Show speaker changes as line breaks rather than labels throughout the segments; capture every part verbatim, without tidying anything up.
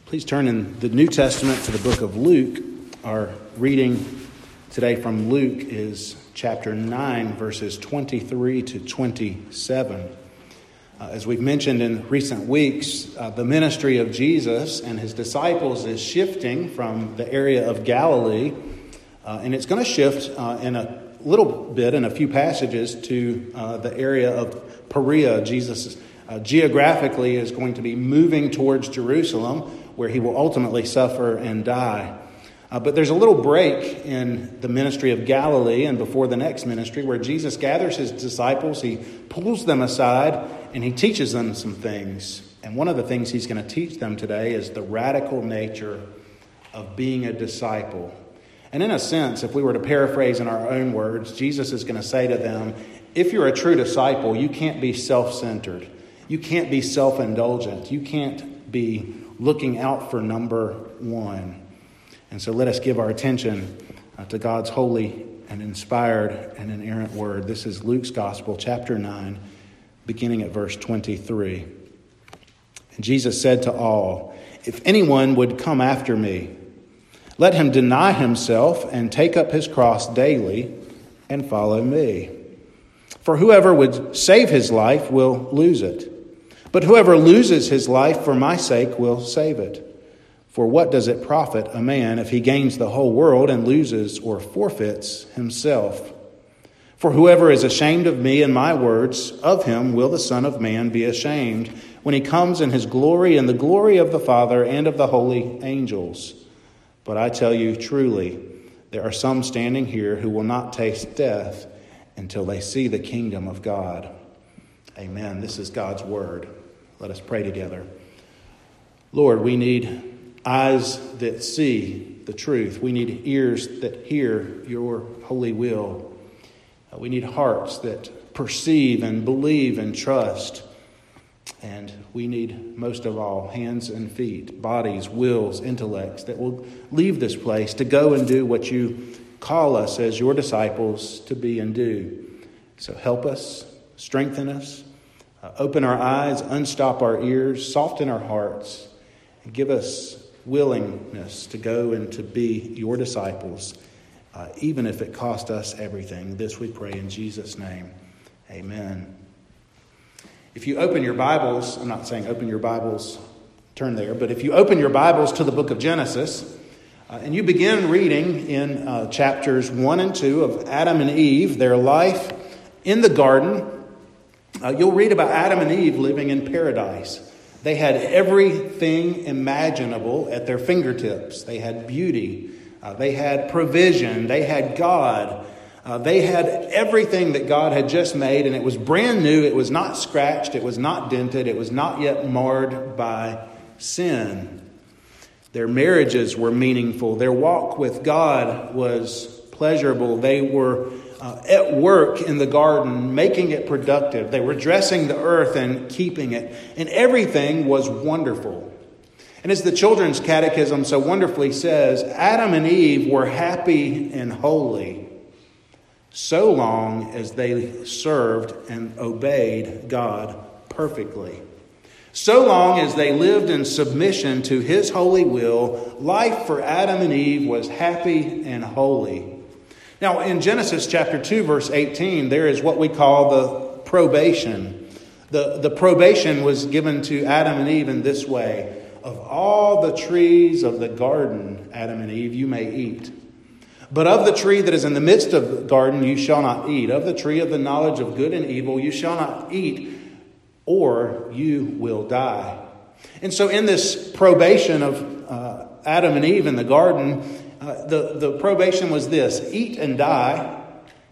Please turn in the New Testament to the book of Luke. Our reading today from Luke is chapter nine, verses twenty-three to twenty-seven. Uh, as we've mentioned in recent weeks, uh, the ministry of Jesus and his disciples is shifting from the area of Galilee, uh, and it's going to shift uh, in a little bit, in a few passages, to uh, the area of Perea. Jesus uh, geographically is going to be moving towards Jerusalem, where he will ultimately suffer and die. Uh, but there's a little break in the ministry of Galilee and before the next ministry where Jesus gathers his disciples, he pulls them aside, and he teaches them some things. And one of the things he's going to teach them today is the radical nature of being a disciple. And in a sense, if we were to paraphrase in our own words, Jesus is going to say to them, if you're a true disciple, you can't be self-centered. You can't be self-indulgent. You can't be looking out for number one. And so let us give our attention uh, to God's holy and inspired and inerrant word. This is Luke's Gospel, chapter nine, beginning at verse twenty-three. And Jesus said to all, if anyone would come after me, let him deny himself and take up his cross daily and follow me. For whoever would save his life will lose it. But whoever loses his life for my sake will save it. For what does it profit a man if he gains the whole world and loses or forfeits himself? For whoever is ashamed of me and my words, of him will the Son of Man be ashamed when he comes in his glory and the glory of the Father and of the holy angels. But I tell you truly, there are some standing here who will not taste death until they see the kingdom of God. Amen. This is God's word. Let us pray together. Lord, we need eyes that see the truth. We need ears that hear your holy will. We need hearts that perceive and believe and trust. And we need, most of all, hands and feet, bodies, wills, intellects that will leave this place to go and do what you call us as your disciples to be and do. So help us, strengthen us, uh, open our eyes, unstop our ears, soften our hearts, and give us willingness to go and to be your disciples, uh, even if it cost us everything. This we pray in Jesus' name. Amen. If you open your Bibles, I'm not saying open your Bibles, turn there, but if you open your Bibles to the book of Genesis, uh, and you begin reading in uh, chapters one and two of Adam and Eve, their life in the garden, uh, you'll read about Adam and Eve living in paradise. They had everything imaginable at their fingertips. They had beauty. Uh, they had provision. They had God. Uh, they had everything that God had just made, and it was brand new. It was not scratched. It was not dented. It was not yet marred by sin. Their marriages were meaningful. Their walk with God was pleasurable. They were uh, at work in the garden, making it productive. They were dressing the earth and keeping it. And everything was wonderful. And as the Children's Catechism so wonderfully says, Adam and Eve were happy and holy so long as they served and obeyed God perfectly. So long as they lived in submission to his holy will, life for Adam and Eve was happy and holy. Now, in Genesis chapter two, verse eighteen, there is what we call the probation. The, the probation was given to Adam and Eve in this way. Of all the trees of the garden, Adam and Eve, you may eat. But of the tree that is in the midst of the garden, you shall not eat. Of the tree of the knowledge of good and evil, you shall not eat, or you will die. And so in this probation of uh, Adam and Eve in the garden, uh, the, the probation was this: eat and die,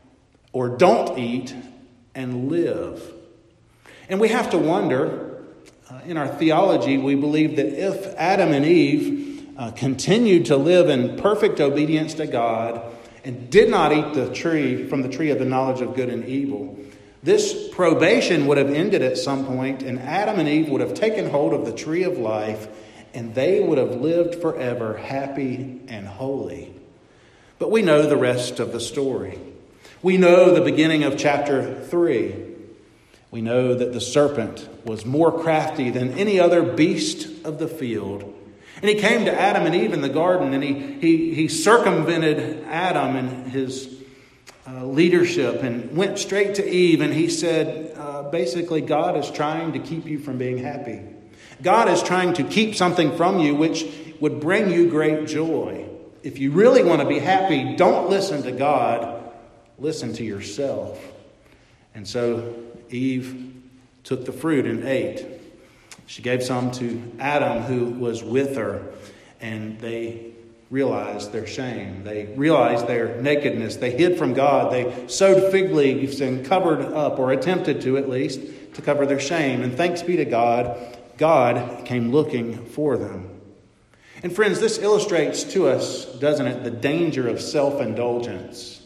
or don't eat and live. And we have to wonder, uh, in our theology, we believe that if Adam and Eve uh, continued to live in perfect obedience to God and did not eat the tree from the tree of the knowledge of good and evil, this probation would have ended at some point, and Adam and Eve would have taken hold of the tree of life, and they would have lived forever happy and holy. But we know the rest of the story. We know the beginning of chapter three. We know that the serpent was more crafty than any other beast of the field. And he came to Adam and Eve in the garden, and he he, he circumvented Adam and his uh, leadership and went straight to Eve, and he said, uh, basically, God is trying to keep you from being happy. God is trying to keep something from you which would bring you great joy. If you really want to be happy, don't listen to God, listen to yourself. And so Eve took the fruit and ate. She gave some to Adam, who was with her, and they realized their shame. They realized their nakedness. They hid from God. They sewed fig leaves and covered up, or attempted to at least, to cover their shame. And thanks be to God, God came looking for them. And friends, this illustrates to us, doesn't it, the danger of self-indulgence.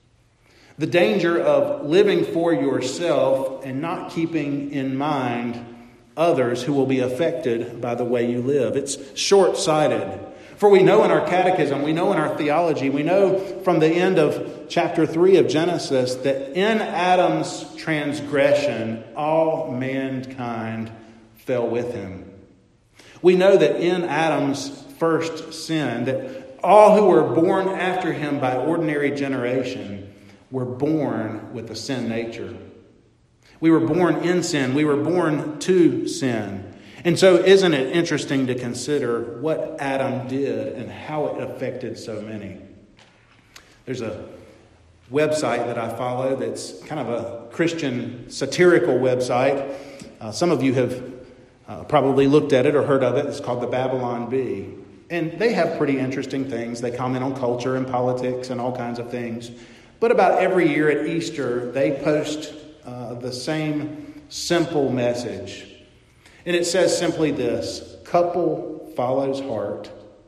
The danger of living for yourself and not keeping in mind others who will be affected by the way you live. It's short-sighted. For we know in our catechism, we know in our theology, we know from the end of chapter three of Genesis that in Adam's transgression, all mankind fell with him. We know that in Adam's first sin, that all who were born after him by ordinary generation were born with a sin nature. We were born in sin. We were born to sin. And so isn't it interesting to consider what Adam did and how it affected so many? There's a website that I follow that's kind of a Christian satirical website. Uh, some of you have uh, probably looked at it or heard of it. It's called the Babylon Bee. And they have pretty interesting things. They comment on culture and politics and all kinds of things. But about every year at Easter, they post uh, the same simple message. And it says simply this: couple follows heart,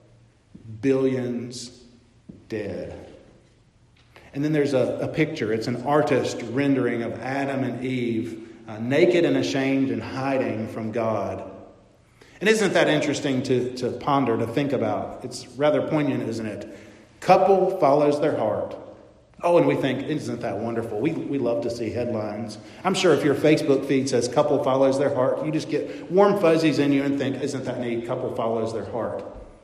billions dead. And then there's a, a picture. It's an artist rendering of Adam and Eve, uh, naked and ashamed and hiding from God. And isn't that interesting to, to ponder, to think about? It's rather poignant, isn't it? Couple follows their heart. Oh, and we think, isn't that wonderful? We we love to see headlines. I'm sure if your Facebook feed says couple follows their heart, you just get warm fuzzies in you and think, isn't that neat? Couple follows their heart.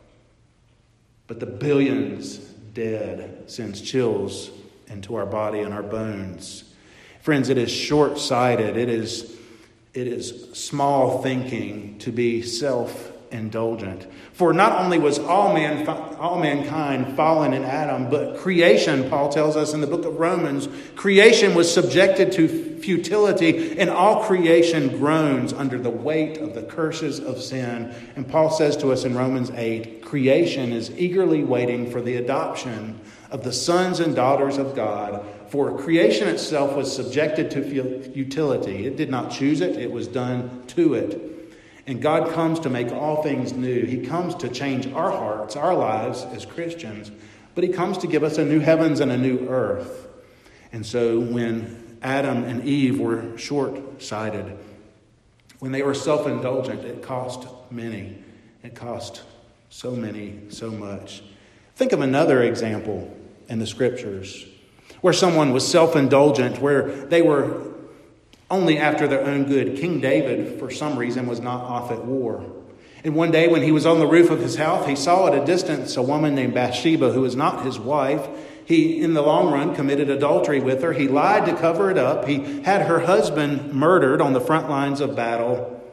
But the billions dead sends chills into our body and our bones. Friends, it is short-sighted. It is, it is small thinking to be self-indulgent. For not only was all man, all mankind fallen in Adam, but creation, Paul tells us in the book of Romans, creation was subjected to futility, and all creation groans under the weight of the curses of sin. And Paul says to us in Romans eight, creation is eagerly waiting for the adoption of the sons and daughters of God. For creation itself was subjected to futility. It did not choose it, it was done to it. And God comes to make all things new. He comes to change our hearts, our lives as Christians. But He comes to give us a new heavens and a new earth. And so when Adam and Eve were short-sighted, when they were self-indulgent, it cost many. It cost so many, so much. Think of another example in the Scriptures where someone was self-indulgent, where they were only after their own good. King David, for some reason, was not off at war. And one day when he was on the roof of his house, he saw at a distance a woman named Bathsheba who was not his wife. He, in the long run, committed adultery with her. He lied to cover it up. He had her husband murdered on the front lines of battle.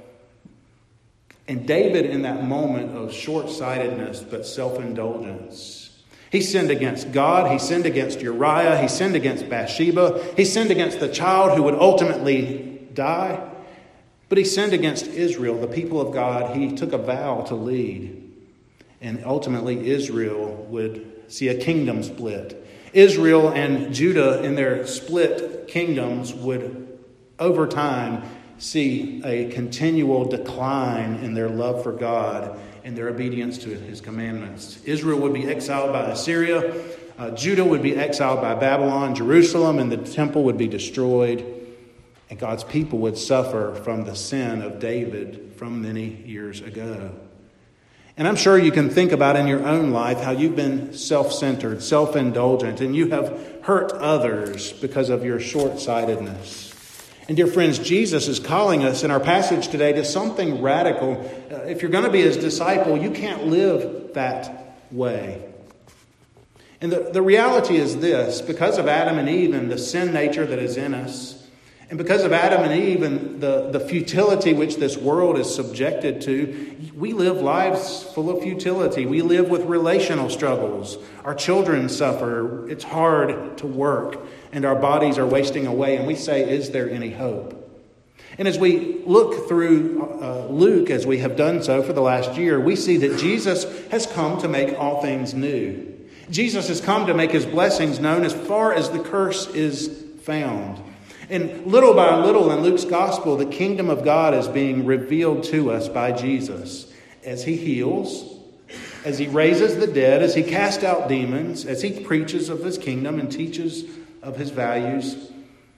And David, in that moment of short-sightedness but self-indulgence, he sinned against God. He sinned against Uriah. He sinned against Bathsheba. He sinned against the child who would ultimately die. But he sinned against Israel, the people of God. He took a vow to lead. And ultimately Israel would see a kingdom split. Israel and Judah in their split kingdoms would, over time, see a continual decline in their love for God and their obedience to His commandments. Israel would be exiled by Assyria. Uh, Judah would be exiled by Babylon. Jerusalem and the temple would be destroyed. And God's people would suffer from the sin of David from many years ago. And I'm sure you can think about in your own life how you've been self-centered, self-indulgent, and you have hurt others because of your short-sightedness. And dear friends, Jesus is calling us in our passage today to something radical. Uh, if you're going to be his disciple, you can't live that way. And the, the reality is this: because of Adam and Eve and the sin nature that is in us, and because of Adam and Eve and the, the futility which this world is subjected to, we live lives full of futility. We live with relational struggles. Our children suffer. It's hard to work, and our bodies are wasting away. And we say, is there any hope? And as we look through uh, Luke, as we have done so for the last year, we see that Jesus has come to make all things new. Jesus has come to make his blessings known as far as the curse is found. And little by little in Luke's gospel, the kingdom of God is being revealed to us by Jesus as he heals, as he raises the dead, as he casts out demons, as he preaches of his kingdom and teaches of his values.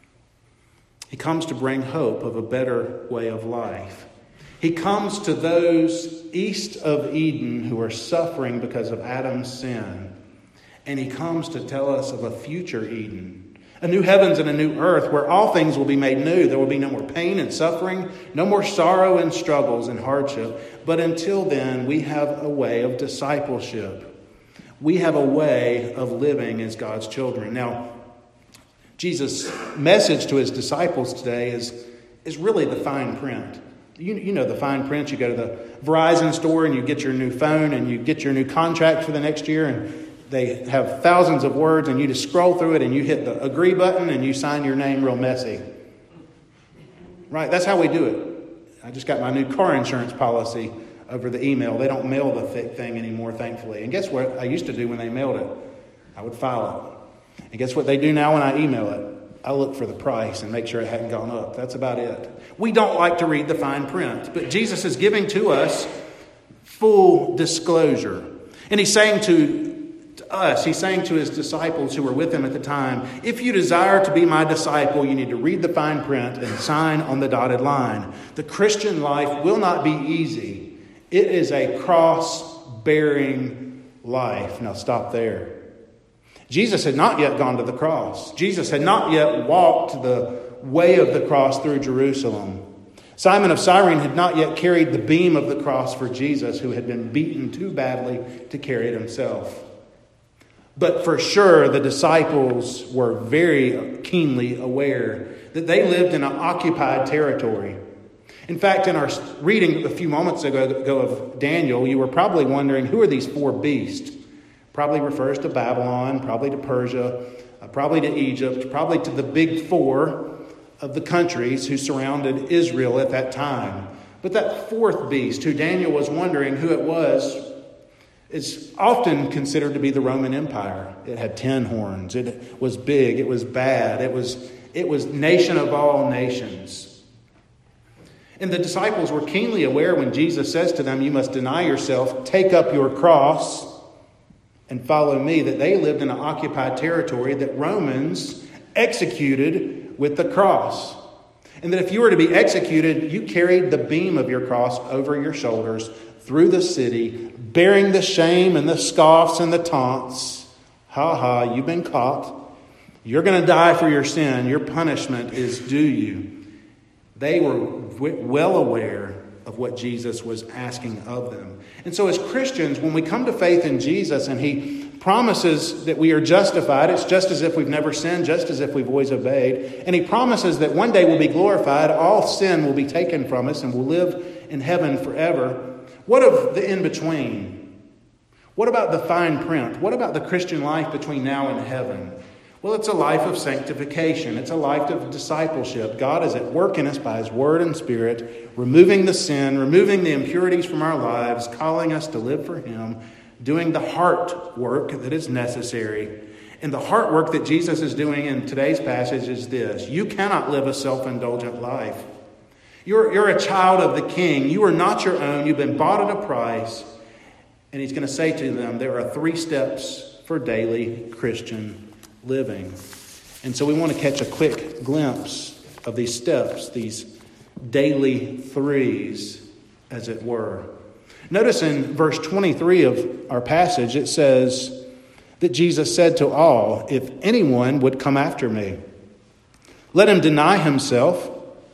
He comes to bring hope of a better way of life. He comes to those east of Eden who are suffering because of Adam's sin. And he comes to tell us of a future Eden, a new heavens and a new earth where all things will be made new. There will be no more pain and suffering, no more sorrow and struggles and hardship. But until then, we have a way of discipleship. We have a way of living as God's children. Now, Jesus' message to his disciples today is, is really the fine print. You, you know the fine print. You go to the Verizon store and you get your new phone and you get your new contract for the next year, and they have thousands of words, and you just scroll through it and you hit the agree button and you sign your name real messy. Right? That's how we do it. I just got my new car insurance policy over the email. They don't mail the thick thing anymore, thankfully. And guess what I used to do when they mailed it? I would file it. And guess what they do now when I email it? I look for the price and make sure it hadn't gone up. That's about it. We don't like to read the fine print, but Jesus is giving to us full disclosure. And he's saying to us, he's saying to his disciples who were with him at the time, if you desire to be my disciple, you need to read the fine print and sign on the dotted line. The Christian life will not be easy. It is a cross-bearing life. Now stop there. Jesus had not yet gone to the cross. Jesus had not yet walked the way of the cross through Jerusalem. Simon of Cyrene had not yet carried the beam of the cross for Jesus, who had been beaten too badly to carry it himself. But for sure, the disciples were very keenly aware that they lived in an occupied territory. In fact, in our reading a few moments ago of Daniel, you were probably wondering, who are these four beasts? Probably refers to Babylon, probably to Persia, uh, probably to Egypt, probably to the big four of the countries who surrounded Israel at that time. But that fourth beast, who Daniel was wondering who it was, is often considered to be the Roman Empire. It had ten horns. It was big. It was bad. It was, it was nation of all nations. And the disciples were keenly aware when Jesus says to them, you must deny yourself, take up your cross, and follow me, that they lived in an occupied territory that Romans executed with the cross. And that if you were to be executed, you carried the beam of your cross over your shoulders through the city, bearing the shame and the scoffs and the taunts. Ha ha, you've been caught. You're going to die for your sin. Your punishment is due you. They were well aware of what Jesus was asking of them. And so as Christians, when we come to faith in Jesus and he promises that we are justified, it's just as if we've never sinned, just as if we've always obeyed. And he promises that one day we'll be glorified, all sin will be taken from us, and we'll live in heaven forever. What of the in-between? What about the fine print? What about the Christian life between now and heaven? Well, it's a life of sanctification. It's a life of discipleship. God is at work in us by his word and spirit, removing the sin, removing the impurities from our lives, calling us to live for him, doing the heart work that is necessary. And the heart work that Jesus is doing in today's passage is this: you cannot live a self-indulgent life. You're, you're a child of the King. You are not your own. You've been bought at a price. And he's going to say to them, there are three steps for daily Christian living. And so we want to catch a quick glimpse of these steps, these daily threes, as it were. Notice in verse twenty-three of our passage, it says that Jesus said to all, if anyone would come after me, let him deny himself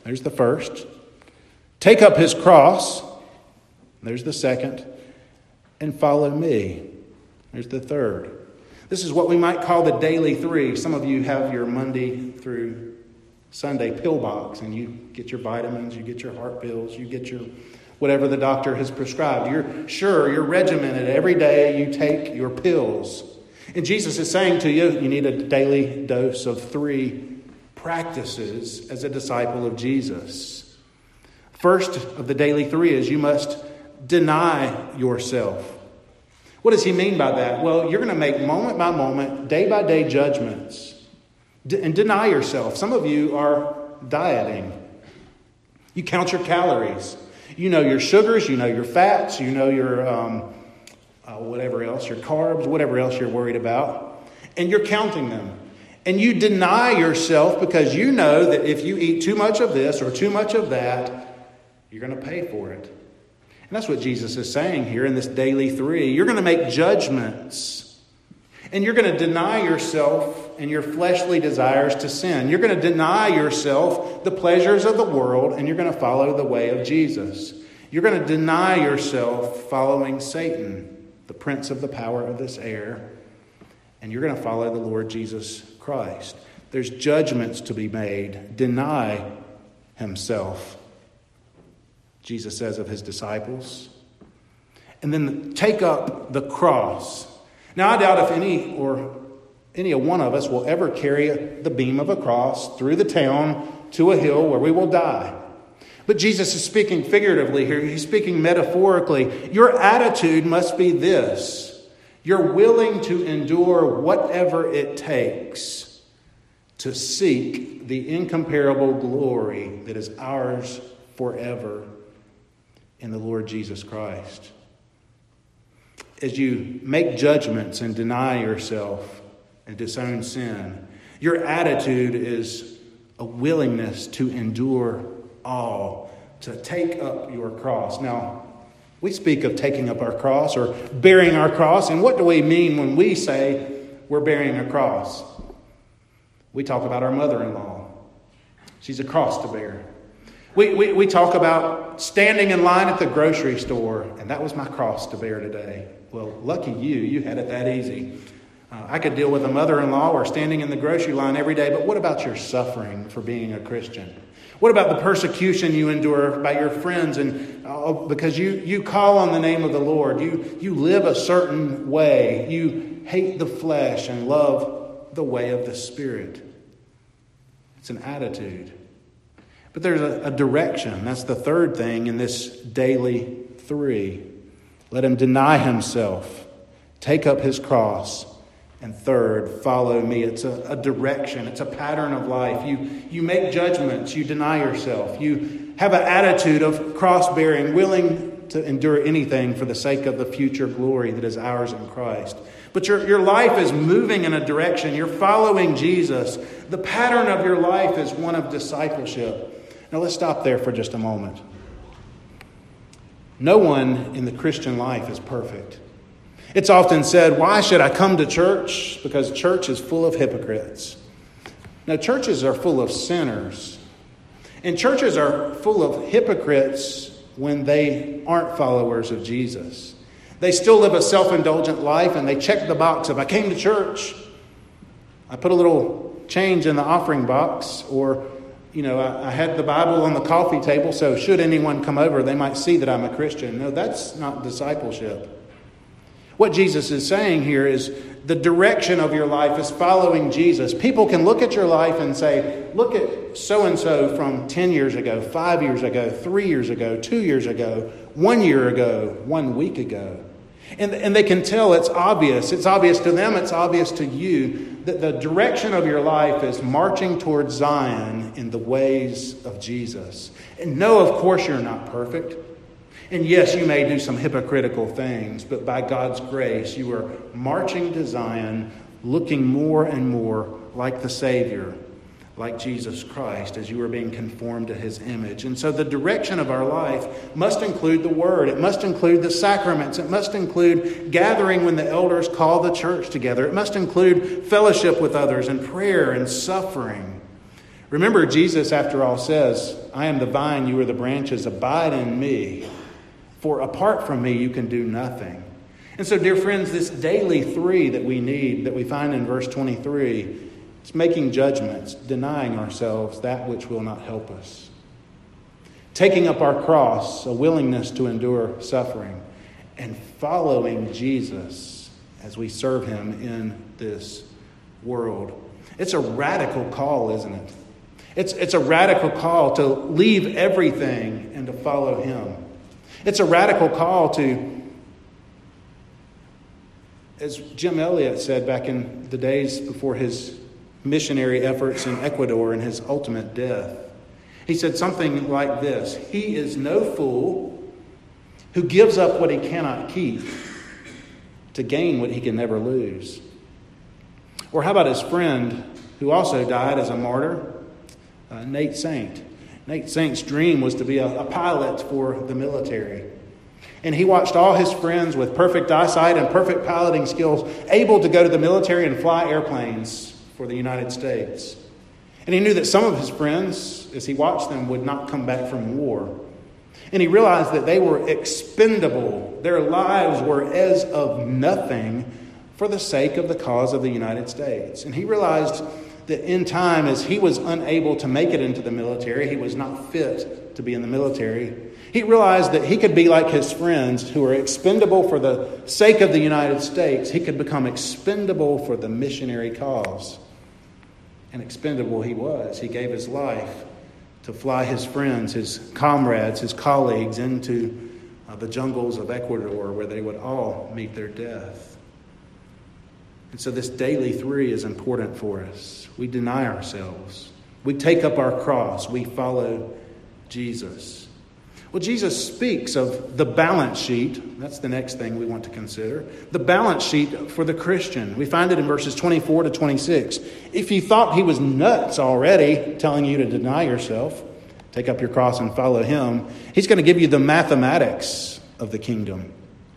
There's the first. Take up his cross. There's the second. And follow me. There's the third. This is what we might call the daily three. Some of you have your Monday through Sunday pill box, and you get your vitamins, you get your heart pills, you get your whatever the doctor has prescribed. You're sure, you're regimented. Every day you take your pills. And Jesus is saying to you, you need a daily dose of three practices as a disciple of Jesus. First of the daily three is you must deny yourself. What does he mean by that? Well, you're going to make moment by moment, day by day judgments and deny yourself. Some of you are dieting. You count your calories. You know your sugars, you know your fats, you know your um, uh, whatever else, your carbs, whatever else you're worried about. And you're counting them. And you deny yourself because you know that if you eat too much of this or too much of that, you're going to pay for it. And that's what Jesus is saying here in this daily three. You're going to make judgments. And you're going to deny yourself and your fleshly desires to sin. You're going to deny yourself the pleasures of the world, and you're going to follow the way of Jesus. You're going to deny yourself following Satan, the prince of the power of this air, and you're going to follow the Lord Jesus Christ. There's judgments to be made. Deny himself, Jesus says of his disciples. And then take up the cross. Now, I doubt if any or any one of us will ever carry the beam of a cross through the town to a hill where we will die. But Jesus is speaking figuratively here. He's speaking metaphorically. Your attitude must be this. You're willing to endure whatever it takes to seek the incomparable glory that is ours forever in the Lord Jesus Christ. As you make judgments and deny yourself and disown sin, your attitude is a willingness to endure all, to take up your cross. Now, we speak of taking up our cross or bearing our cross, and what do we mean when we say we're bearing a cross? We talk about our mother-in-law. She's a cross to bear. We, we, we talk about standing in line at the grocery store, and that was my cross to bear today. Well, lucky you, you had it that easy. Uh, I could deal with a mother-in-law or standing in the grocery line every day, but what about your suffering for being a Christian? What about the persecution you endure by your friends and uh, because you, you call on the name of the Lord? You, you live a certain way. You hate the flesh and love the way of the Spirit. It's an attitude. But there's a, a direction. That's the third thing in this daily three. Let him deny himself, take up his cross, and third, follow me. It's a, a direction. It's a pattern of life. You, you make judgments. You deny yourself. You have an attitude of cross-bearing, willing to endure anything for the sake of the future glory that is ours in Christ. But your, your life is moving in a direction. You're following Jesus. The pattern of your life is one of discipleship. Now let's stop there for just a moment. No one in the Christian life is perfect. It's often said, why should I come to church? Because church is full of hypocrites. Now, churches are full of sinners. And churches are full of hypocrites when they aren't followers of Jesus. They still live a self-indulgent life and they check the box of, I came to church. I put a little change in the offering box, or You know, I, I had the Bible on the coffee table, so should anyone come over, they might see that I'm a Christian. No, that's not discipleship. What Jesus is saying here is the direction of your life is following Jesus. People can look at your life and say, look at so-and-so from ten years ago, five years ago, three years ago, two years ago, one year ago, one week ago. And, and they can tell it's obvious. It's obvious to them. It's obvious to you that the direction of your life is marching towards Zion in the ways of Jesus. And no, of course, you're not perfect. And yes, you may do some hypocritical things, but by God's grace, you are marching to Zion, looking more and more like the Savior, like Jesus Christ, as you are being conformed to his image. And so the direction of our life must include the Word. It must include the sacraments. It must include gathering when the elders call the church together. It must include fellowship with others and prayer and suffering. Remember, Jesus, after all, says, I am the vine, you are the branches. Abide in me. For apart from me, you can do nothing. And so, dear friends, this daily three that we need, that we find in verse twenty-three, it's making judgments, denying ourselves that which will not help us. Taking up our cross, a willingness to endure suffering, and following Jesus as we serve him in this world. It's a radical call, isn't it? It's, it's a radical call to leave everything and to follow him. It's a radical call to, as Jim Elliot said back in the days before his missionary efforts in Ecuador and his ultimate death, he said something like this: he is no fool who gives up what he cannot keep to gain what he can never lose. Or how about his friend who also died as a martyr, uh, Nate Saint. Nate Saint's dream was to be a, a pilot for the military. And he watched all his friends with perfect eyesight and perfect piloting skills able to go to the military and fly airplanes for the United States. And he knew that some of his friends, as he watched them, would not come back from war. And he realized that they were expendable. Their lives were as of nothing for the sake of the cause of the United States. And he realized that in time, as he was unable to make it into the military, he was not fit to be in the military, he realized that he could be like his friends who were expendable for the sake of the United States. He could become expendable for the missionary cause. And expendable he was. He gave his life to fly his friends, his comrades, his colleagues into uh, the jungles of Ecuador where they would all meet their death. And so this daily three is important for us. We deny ourselves. We take up our cross. We follow Jesus. Well, Jesus speaks of the balance sheet. That's the next thing we want to consider. The balance sheet for the Christian. We find it in verses twenty-four to twenty-six. If you thought he was nuts already, telling you to deny yourself, take up your cross and follow him, he's going to give you the mathematics of the kingdom.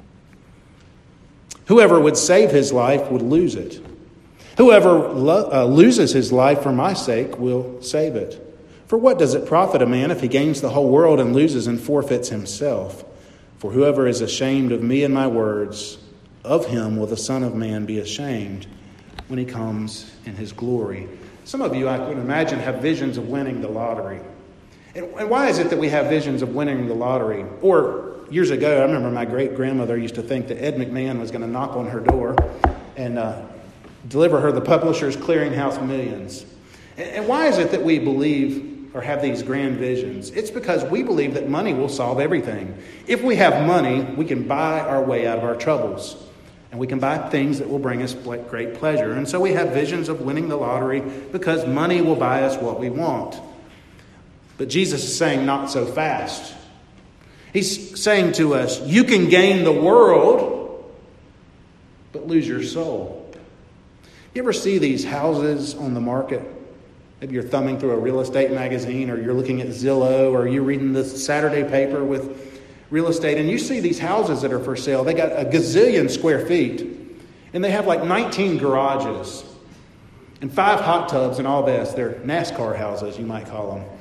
Whoever would save his life would lose it. Whoever lo- uh, loses his life for my sake will save it. For what does it profit a man if he gains the whole world and loses and forfeits himself? For whoever is ashamed of me and my words, of him will the Son of Man be ashamed when he comes in his glory. Some of you, I can imagine, have visions of winning the lottery. And, and why is it that we have visions of winning the lottery? Or years ago, I remember my great-grandmother used to think that Ed McMahon was going to knock on her door and uh, deliver her the Publishers Clearinghouse millions. And, and why is it that we believe or have these grand visions? It's because we believe that money will solve everything. If we have money, we can buy our way out of our troubles. And we can buy things that will bring us great pleasure. And so we have visions of winning the lottery because money will buy us what we want. But Jesus is saying not so fast. He's saying to us, you can gain the world, but lose your soul. You ever see these houses on the market? Maybe you're thumbing through a real estate magazine, or you're looking at Zillow, or you're reading the Saturday paper with real estate, and you see these houses that are for sale. They got a gazillion square feet, and they have like nineteen garages and five hot tubs and all this. They're NASCAR houses, you might call them.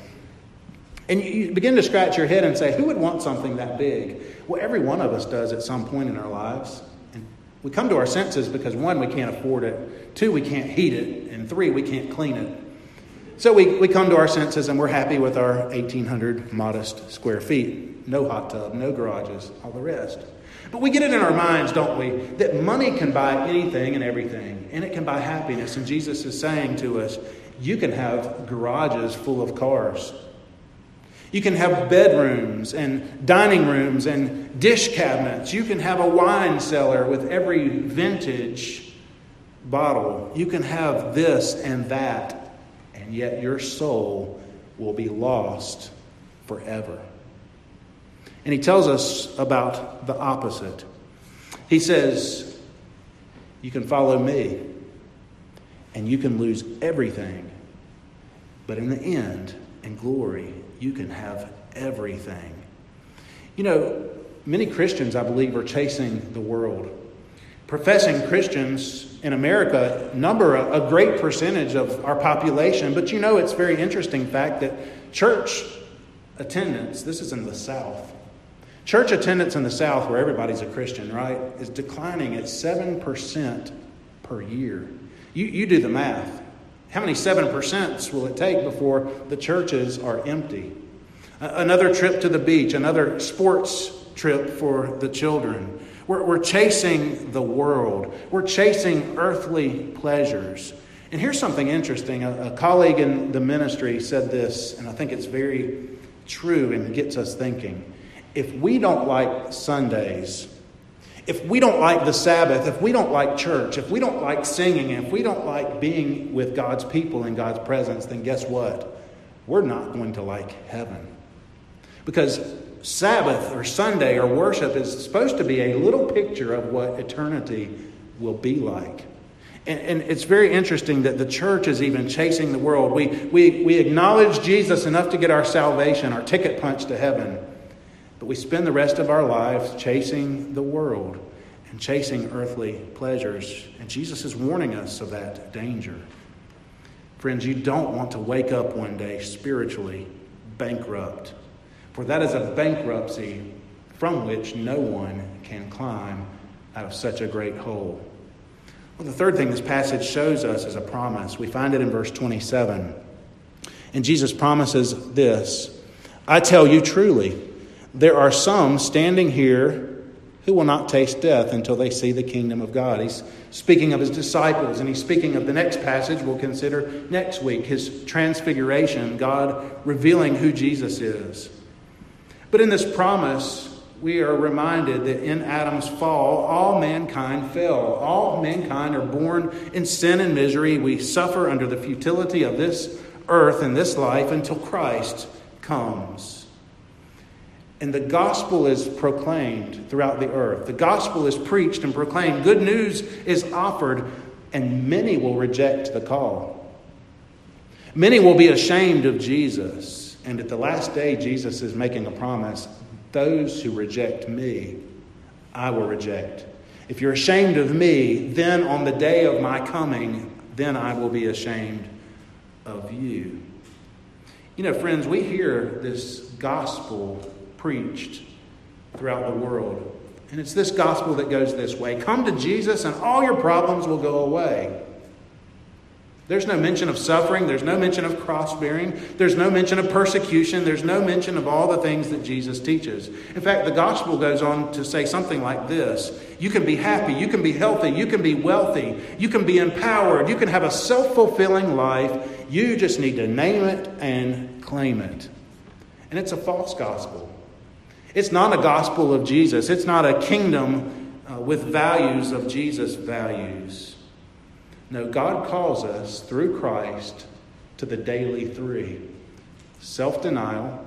And you begin to scratch your head and say, who would want something that big? Well, every one of us does at some point in our lives. And we come to our senses because, one, we can't afford it. Two, we can't heat it. And three, we can't clean it. So we, we come to our senses and we're happy with our eighteen hundred modest square feet. No hot tub, no garages, all the rest. But we get it in our minds, don't we, that money can buy anything and everything. And it can buy happiness. And Jesus is saying to us, you can have garages full of cars. You can have bedrooms and dining rooms and dish cabinets. You can have a wine cellar with every vintage bottle. You can have this and that. And yet your soul will be lost forever. And he tells us about the opposite. He says, you can follow me and you can lose everything. But in the end, in glory, you can have everything. You know, many Christians, I believe, are chasing the world. Professing Christians in America number a, a great percentage of our population. But you know, it's a very interesting fact that church attendance, this is in the South. Church attendance in the South, where everybody's a Christian, right, is declining at seven percent per year. You, you do the math. How many seven percents will it take before the churches are empty? Another trip to the beach, another sports trip for the children. We're, we're chasing the world. We're chasing earthly pleasures. And here's something interesting. A, a colleague in the ministry said this, and I think it's very true and gets us thinking. If we don't like Sundays, if we don't like the Sabbath, if we don't like church, if we don't like singing, if we don't like being with God's people in God's presence, then guess what? We're not going to like heaven. Because Sabbath or Sunday or worship is supposed to be a little picture of what eternity will be like. And, and it's very interesting that the church is even chasing the world. We, we, we acknowledge Jesus enough to get our salvation, our ticket punch to heaven. But we spend the rest of our lives chasing the world and chasing earthly pleasures. And Jesus is warning us of that danger. Friends, you don't want to wake up one day spiritually bankrupt. For that is a bankruptcy from which no one can climb out of such a great hole. Well, the third thing this passage shows us is a promise. We find it in verse twenty-seven. And Jesus promises this, I tell you truly, there are some standing here who will not taste death until they see the kingdom of God. He's speaking of his disciples, and he's speaking of the next passage we'll consider next week, his transfiguration, God revealing who Jesus is. But in this promise, we are reminded that in Adam's fall, all mankind fell. All mankind are born in sin and misery. We suffer under the futility of this earth and this life until Christ comes. And the gospel is proclaimed throughout the earth. The gospel is preached and proclaimed. Good news is offered, and many will reject the call. Many will be ashamed of Jesus. And at the last day, Jesus is making a promise. Those who reject me, I will reject. If you're ashamed of me, then on the day of my coming, then I will be ashamed of you. You know, friends, we hear this gospel preached throughout the world. And it's this gospel that goes this way. Come to Jesus and all your problems will go away. There's no mention of suffering. There's no mention of cross-bearing. There's no mention of persecution. There's no mention of all the things that Jesus teaches. In fact, the gospel goes on to say something like this. You can be happy. You can be healthy. You can be wealthy. You can be empowered. You can have a self-fulfilling life. You just need to name it and claim it. And it's a false gospel. It's not a gospel of Jesus. It's not a kingdom uh, with values of Jesus' values. No, God calls us through Christ to the daily three. Self-denial,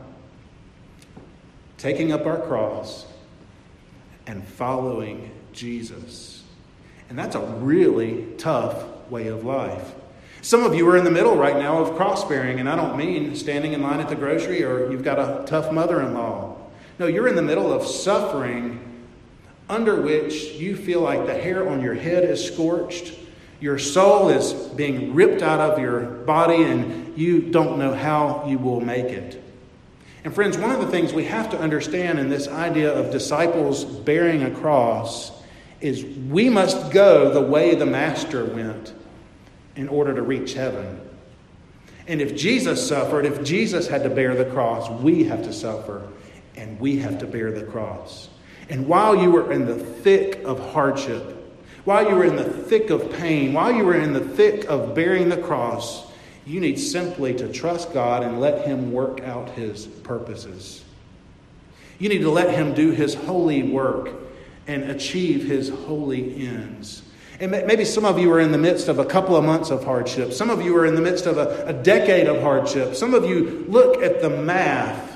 taking up our cross, and following Jesus. And that's a really tough way of life. Some of you are in the middle right now of cross-bearing, and I don't mean standing in line at the grocery or you've got a tough mother-in-law. No, you're in the middle of suffering under which you feel like the hair on your head is scorched. Your soul is being ripped out of your body and you don't know how you will make it. And friends, one of the things we have to understand in this idea of disciples bearing a cross is we must go the way the Master went in order to reach heaven. And if Jesus suffered, if Jesus had to bear the cross, we have to suffer and we have to bear the cross. And while you were in the thick of hardship, while you were in the thick of pain, while you were in the thick of bearing the cross, you need simply to trust God and let Him work out His purposes. You need to let Him do His holy work and achieve His holy ends. And maybe some of you are in the midst of a couple of months of hardship. Some of you are in the midst of a, a decade of hardship. Some of you look at the math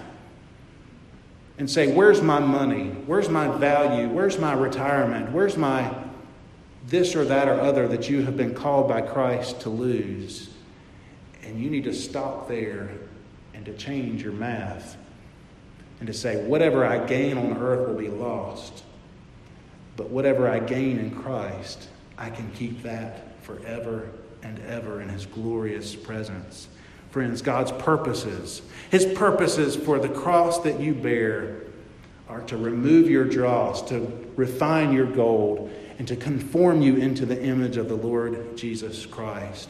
and say, where's my money? Where's my value? Where's my retirement? Where's my this or that or other that you have been called by Christ to lose? And you need to stop there and to change your math and to say, whatever I gain on earth will be lost. But whatever I gain in Christ, I can keep that forever and ever in His glorious presence. friends, God's purposes. His purposes for the cross that you bear are to remove your dross, to refine your gold, and to conform you into the image of the Lord Jesus Christ.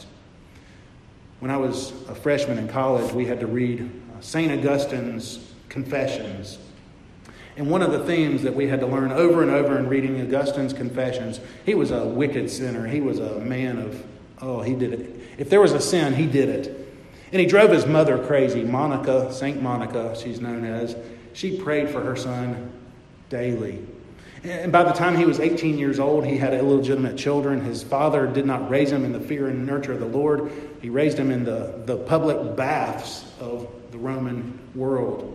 When I was a freshman in college, we had to read Saint Augustine's Confessions. And one of the themes that we had to learn over and over in reading Augustine's Confessions, he was a wicked sinner. He was a man of, oh, he did it. If there was a sin, he did it. And he drove his mother crazy. Monica, Saint Monica, she's known as, she prayed for her son daily. And by the time he was eighteen years old, he had illegitimate children. His father did not raise him in the fear and nurture of the Lord. He raised him in the, the public baths of the Roman world.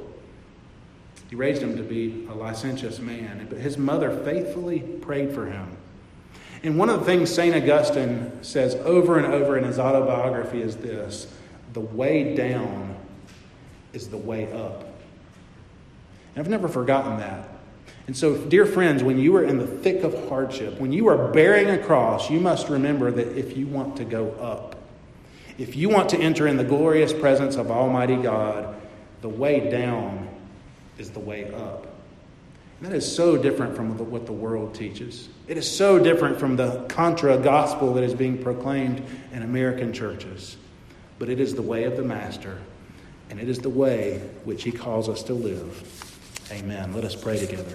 He raised him to be a licentious man. But his mother faithfully prayed for him. And one of the things Saint Augustine says over and over in his autobiography is this: the way down is the way up. And I've never forgotten that. And so, dear friends, when you are in the thick of hardship, when you are bearing a cross, you must remember that if you want to go up, if you want to enter in the glorious presence of Almighty God, the way down is the way up. And that is so different from what the world teaches. It is so different from the contra gospel that is being proclaimed in American churches. But it is the way of the Master, and it is the way which he calls us to live. Amen. Let us pray together.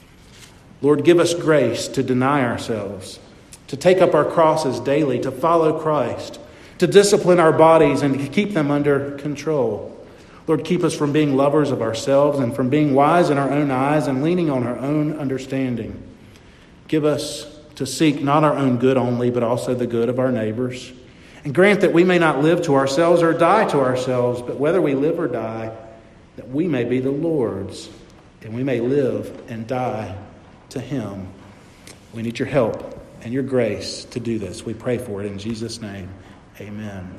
Lord, give us grace to deny ourselves, to take up our crosses daily, to follow Christ, to discipline our bodies and to keep them under control. Lord, keep us from being lovers of ourselves and from being wise in our own eyes and leaning on our own understanding. Give us to seek not our own good only, but also the good of our neighbors. And grant that we may not live to ourselves or die to ourselves, but whether we live or die, that we may be the Lord's, and we may live and die to him. We need your help and your grace to do this. We pray for it in Jesus' name. Amen.